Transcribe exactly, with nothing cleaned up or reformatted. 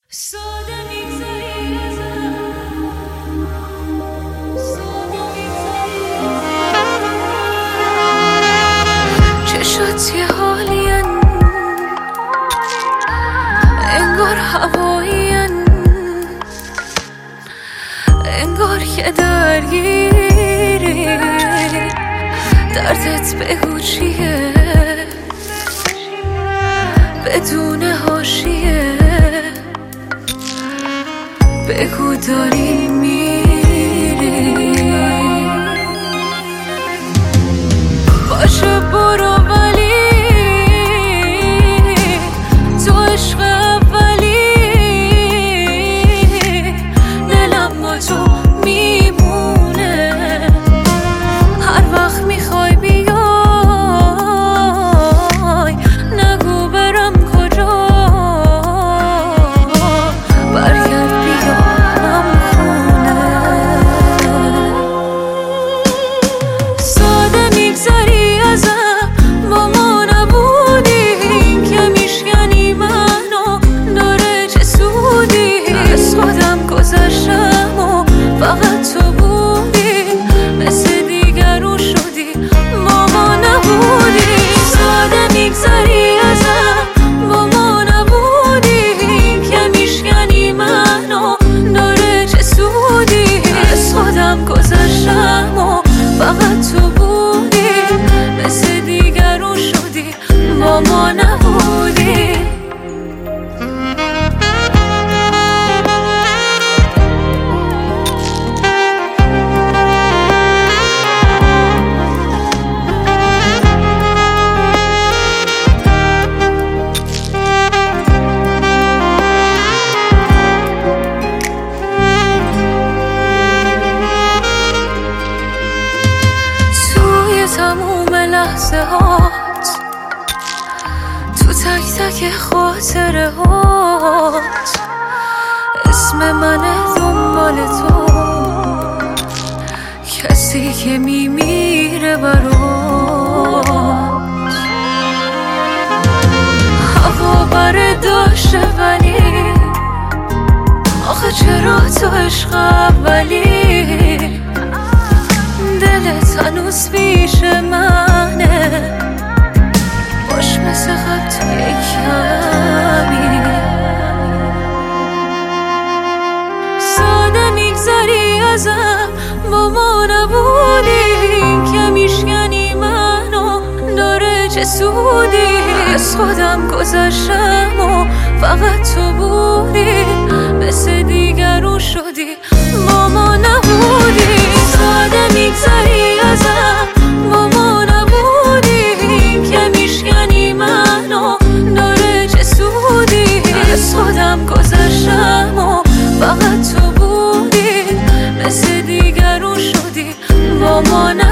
ساده میگذری ازم، ساده میگذری چشات یه حالین، انگار هوایین، انگار یه درگیری. دردت بگو چیه بدون حاشیه، بگو داری میری. باشه برو ولی تو عشق اولی، دلم با تو میمونه. هر وقت میخوای بیای نگو برم کجا، برگرد بیا هم خونه. ساده میگذری ازم با ما نبودی، که میشکنی منو داره چه سودی. از خودم گذشتم و فقط تو بودی، مثل دیگرون شدی با ما نبودی. ساده میگذری ازم با ما نبودی، که میشکنی منو داره چه سودی. از خودم گذشتم و فقط تو بودی، مثل دیگرون شدی با ما نبودی. تموم لحظه هات، تو تک تک خاطره هات، اسم من دنبال تو، کسی که میمیره برات. هوا برداشته ولی آخه چرا تو عشق اولی. دلت هنوز پیش منه، باش مثل خط کمی. ساده میگذری ازم با ما نبودی، که میشکنی منو داره چه سودی. از خودم گذشتم و فقط تو بودی، مثل دیگرون شدی با ما نبودی. ساده میگذری ازم با ما نبودی، که میشکنی منو داره چه سودی. از خودم گذشتم و فقط تو بودی، مثل دیگرون شدی با ما نبودی.